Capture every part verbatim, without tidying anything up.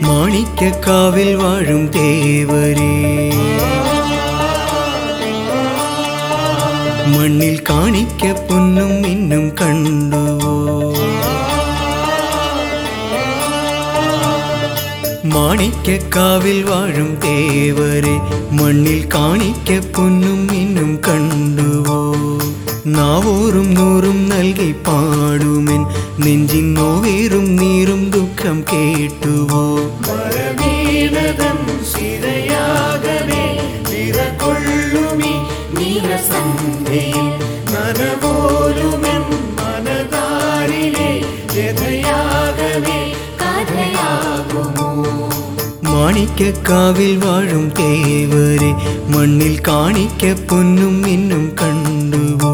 മാണിക്യക്കാവിൽ വാഴും ദേവരേ, മണ്ണിൽ കാണിക്ക പൊന്നും മിന്നും കണ്ടുവോ? മാണിക്യക്കാവിൽ വാഴും ദേവരേ, മണ്ണിൽ കാണിക്ക പൊന്നും മിന്നും കണ്ടുവോ? നാവോറും നൂറും നൽകി പാടുമെൻ നെഞ്ചിൻ നോവേറും നീറും ദുഃഖം കേട്ടുവോ? മാണിക്യക്കാവിൽ വാഴും ദേവരേ, മണ്ണിൽ കാണിക്ക പൊന്നും മിന്നും കണ്ടുവോ?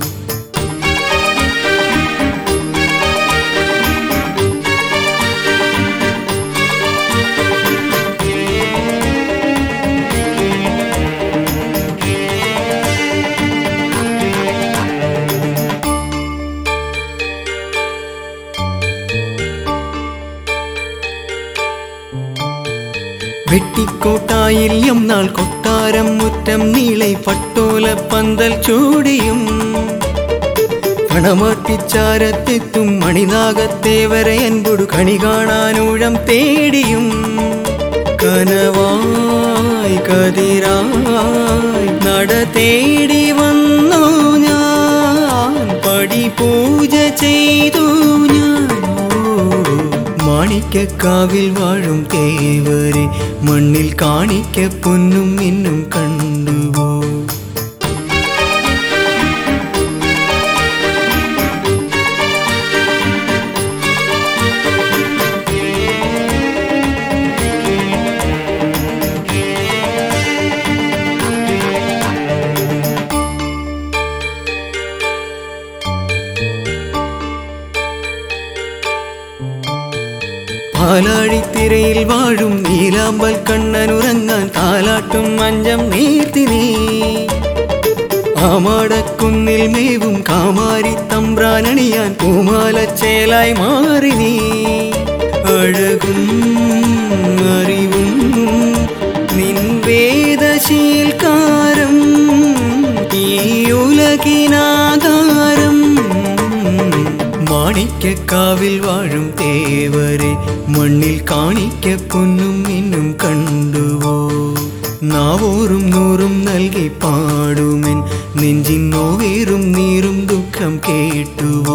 വെട്ടിക്കോട്ടായിൽ യംനാൾ കൊട്ടാരം മുറ്റം നീളെ പട്ടോല പന്തൽ ചൂടിയും പണമാട്ടിച്ചാരത്തെത്തും മണിനാഗത്തേവരെ അൻപൊടു കണി കാണാനൂഴം തേടിയും കനവായി കതിരായി നട തേടി വന്നു ഞാൻ, പടി പൂജ ചെയ്തു ഞാൻ. മാണിക്യക്കാവിൽ വാഴും ദേവരേ, മണ്ണിൽ കാണിക്ക പൊന്നും മിന്നും കണ്ടുവോ? പാലാഴിത്തിരയിൽ വാഴും നീലാമ്പൽ കണ്ണനുറങ്ങാൻ താലാട്ടും മഞ്ചം നീർത്തി നീ, ആമാടക്കുന്നിൽ മേവും കാമാരി തമ്പ്രാനണിയാൻ പൂമാലച്ചേലായി മാറി നീ. അഴകും അറിവും നിൻ വേദശീൽക്കാരം, ഈ ഉലകിനാധാരം. മാണിക്യക്കാവിൽ വാഴും ദേവരേ, മണ്ണിൽ കാണിക്ക പൊന്നും മിന്നും കണ്ടുവോ? നാവോറും നൂറും നൽകി പാടുമെൻ നെഞ്ചിൻ നോവേറും നീറും ദുഃഖം കേട്ടുവോ?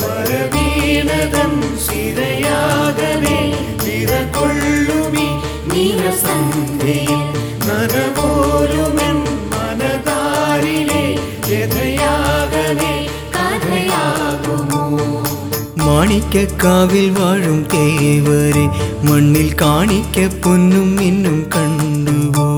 മാണിക്യക്കാവിൽ വാഴും ദേവരേ, മണ്ണിൽ കാണിക്ക പൊന്നും മിന്നും കണ്ടുവോ?